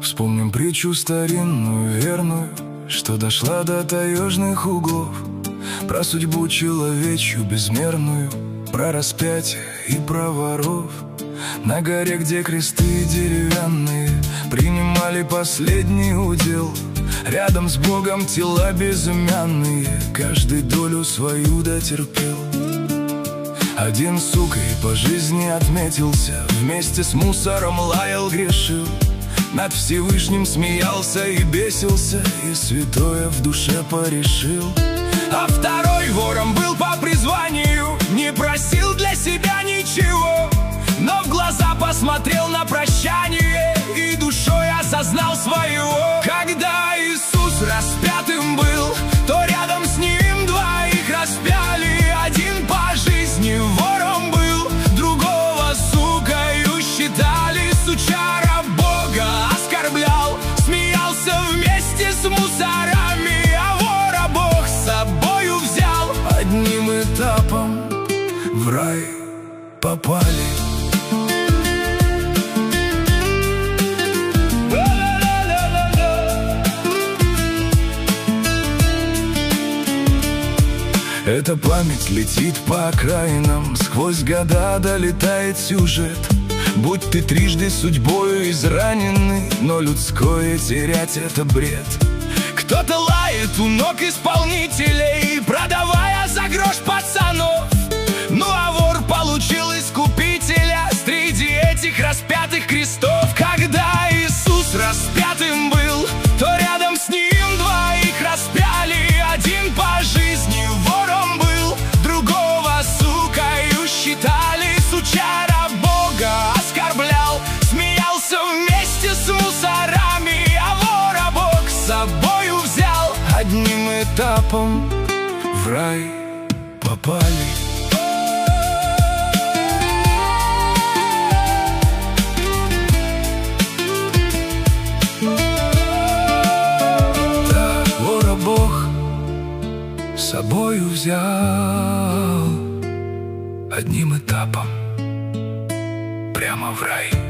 Вспомним притчу старинную, верную, что дошла до таежных углов, про судьбу человечью безмерную, про распятие и про воров. На горе, где кресты деревянные принимали последний удел, рядом с Богом тела безымянные, каждый долю свою дотерпел. Один сукой по жизни отметился, вместе с мусором лаял, грешил, над Всевышним смеялся и бесился, и святое в душе порешил. А второй вором был по призванию, не просил для себя ничего, но в глаза посмотрел на прощание и душой осознал своего. Когда Иисус распятым был, то рядом с ним двоих распяли. Один по жизни вором был, другого сукою считали. Сучара Бога оскорблял, смеялся вместе с мусорами, а вора Бог с собою взял. Одним этапом в рай попали. Эта память летит по окраинам, сквозь года долетает сюжет. Будь ты трижды судьбою израненный, но людское терять — это бред. Кто-то лает у ног исполнителей, продавая за грош пацанов. Ну а вор получил искупителя среди этих распятых крестов. Когда Иисус распятым был, то рядом с ним двоих распяли. Один по жизни вором был, другого сукою считали. Сучара Бога оскорблял, смеялся вместе с мусорами, а вора Бог с собою взял. Одним этапом в рай попали. Да, вора Бог с собою взял. Одним этапом прямо в рай.